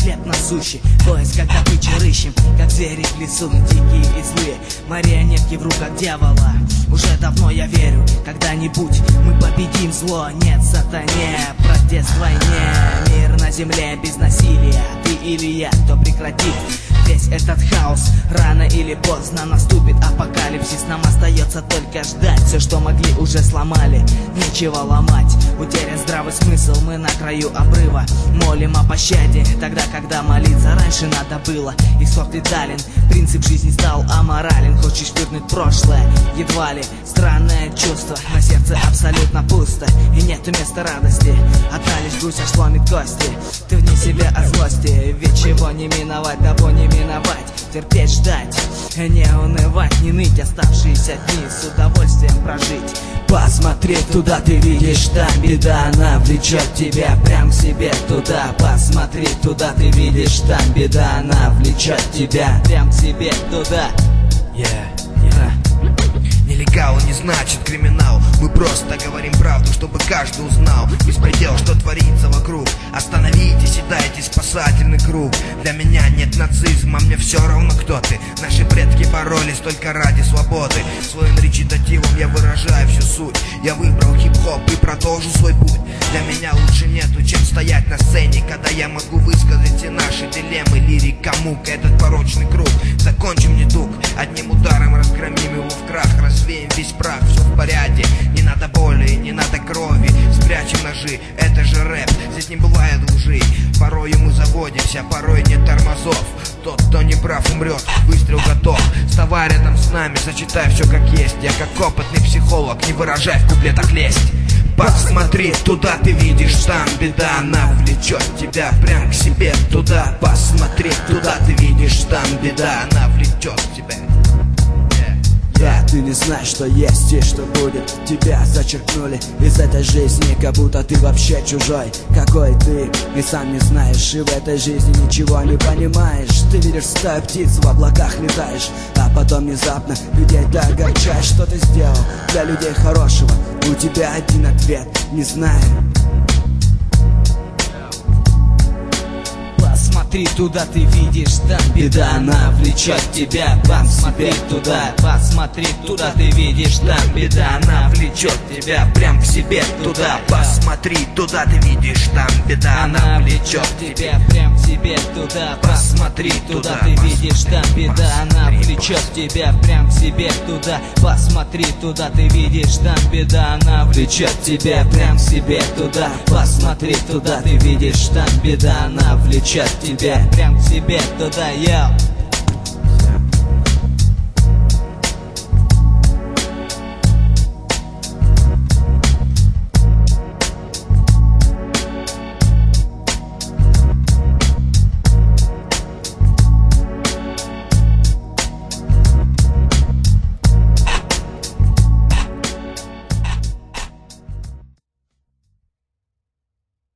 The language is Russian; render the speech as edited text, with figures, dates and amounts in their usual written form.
хлеб насущий. Поиск как добычи рыщем, как звери в лесу, дикие и злые, марионетки в руках дьявола. Уже давно я верю, когда-нибудь мы победим зло. Нет сатане, протест в войне, мир на земле без насилия. Ты или я, кто прекратит весь этот хаос? Рано или поздно наступит апокалипсис. Нам остается только ждать. Все, что могли, уже сломали, нечего ломать. Утерян здравый смысл, мы на краю обрыва. Молим о пощаде, тогда, когда молиться раньше надо было. Исход летален, принцип жизни стал аморален. Хочешь вернуть прошлое, едва ли. Странное чувство, на сердце абсолютно пусто. И нету места радости, одна лишь грусть аж сломит кости. Ты вне себя от злости, ведь чего не миновать, того не миновать. Терпеть, ждать, не унывать, не ныть, оставшиеся дни с удовольствием прожить. Посмотри туда, ты видишь, там беда, она влечет тебя прям к себе туда. Посмотри туда, ты видишь, там беда, она влечет тебя прям к себе туда. Нелегал не значит криминал. Мы просто говорим правду, чтобы каждый узнал. Беспредел, что творится вокруг. Остановитесь и дайте спасательный круг. Для меня нет нацизма, мне все равно кто ты. Наши предки боролись только ради свободы. Своим речитативом я выражаю всю суть. Я выбрал хип-хоп и продолжу свой путь. Для меня лучше нету, чем стоять на сцене, когда я могу высказать все наши дилеммы. Лирика, мука, этот порочный круг. Закончим недуг, одним ударом разгромим его в крах. Развеем весь прах, все в порядке. Не надо боли, не надо крови. Спрячем ножи, это же рэп. Здесь не бывает лжи. Порой мы заводимся, порой нет тормозов. Тот, кто не прав, умрет, выстрел готов. Вставай рядом с нами, зачитай все как есть. Я как опытный психолог, не выражай в куплетах лесть. Посмотри туда, ты видишь, там беда, она влечет тебя прям к себе туда. Посмотри туда, ты видишь, там беда, она влечет тебя. Да, ты не знаешь, что есть и что будет. Тебя зачеркнули из этой жизни, как будто ты вообще чужой. Какой ты, и сам не знаешь, и в этой жизни ничего не понимаешь. Ты видишь стаю птиц, в облаках летаешь, а потом внезапно людей так огорчаешь. Что ты сделал для людей хорошего? У тебя один ответ, не знаю. Посмотри туда, ты видишь, там беда, она влечет тебя. Посмотри туда, посмотри туда, ты видишь, там беда, она влечет тебя прям к себе туда. Посмотри туда, ты видишь, там беда, она влечет тебя прям к себе туда. Посмотри туда, ты видишь, там беда, она влечет тебя прям к себе туда. Посмотри туда, ты видишь, там беда, она влечет тебя прям к себе туда. Посмотри туда, ты видишь, там беда, она влечет тебя прям к себе туда, я.